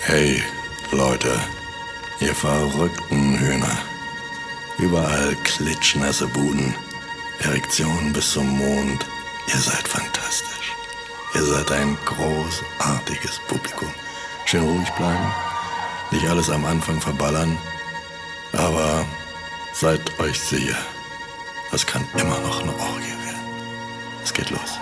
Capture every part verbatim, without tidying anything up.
Hey, Leute, ihr verrückten Hühner. Überall klitschnasse Buden, Erektionen bis zum Mond. Ihr seid fantastisch. Ihr seid ein großartiges Publikum. Schön ruhig bleiben, nicht alles am Anfang verballern, aber seid euch sicher, es kann immer noch eine Orgie werden. Es geht los.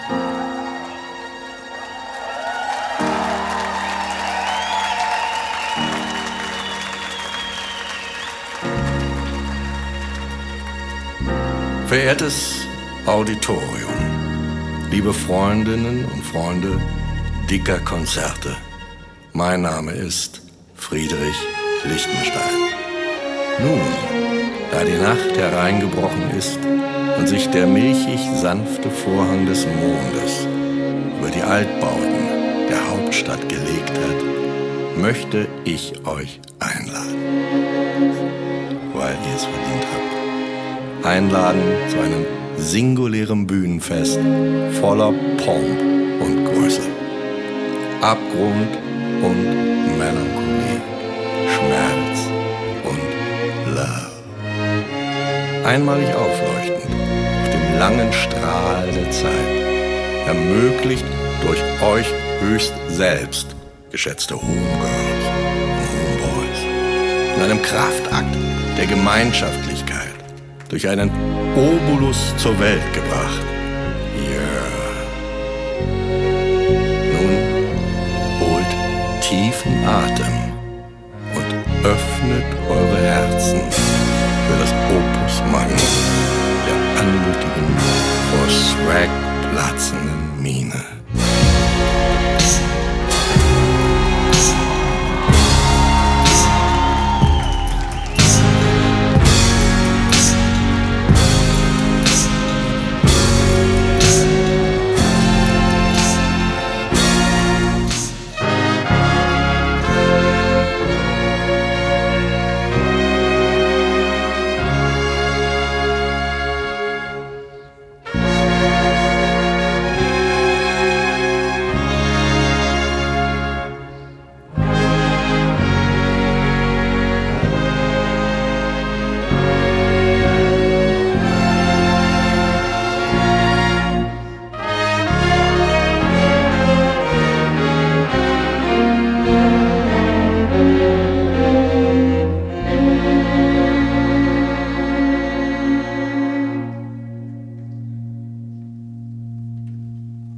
Verehrtes Auditorium, liebe Freundinnen und Freunde dicker Konzerte, mein Name ist Friedrich Lichtenstein. Nun, da die Nacht hereingebrochen ist und sich der milchig sanfte Vorhang des Mondes über die Altbauten der Hauptstadt gelegt hat, möchte ich euch einladen, weil ihr es verdient habt. Einladen zu einem singulären Bühnenfest voller Pomp und Größe. Abgrund und Melancholie, Schmerz und Love. Einmalig aufleuchtend auf dem langen Strahl der Zeit, ermöglicht durch euch höchst selbst, geschätzte Homegirls und Homeboys, in einem Kraftakt der Gemeinschaftlichkeit, durch einen Obolus zur Welt gebracht. Yeah. Nun holt tiefen Atem und öffnet eure Herzen für das Opus Magnum der anmutigen, vor Swag platzenden Mine.